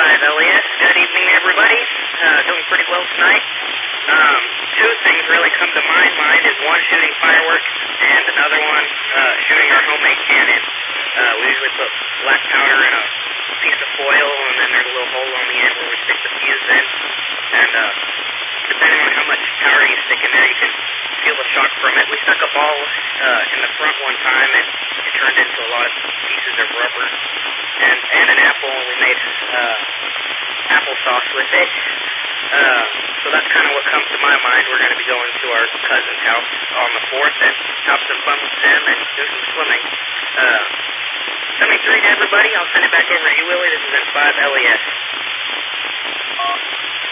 5 LES. Good evening, everybody. Doing pretty well tonight. Two things really come to my mind is one shooting fireworks and another one shooting our homemade cannon. We usually put black powder in a piece of foil, and then there's a little hole on the end where we stick the fuse in. And depending on how much powder you stick in there, you can feel the shock from it. We stuck a ball in the front one time, and it turned into a lot of pieces of rubber and an apple, and we made applesauce with it. So that's kind of what comes to my mind. We're going to be going to our cousin's house on the 4th and have some fun with them and do some swimming. 73 to everybody. I'll send it back over to you, Willie. This is in 5 LES.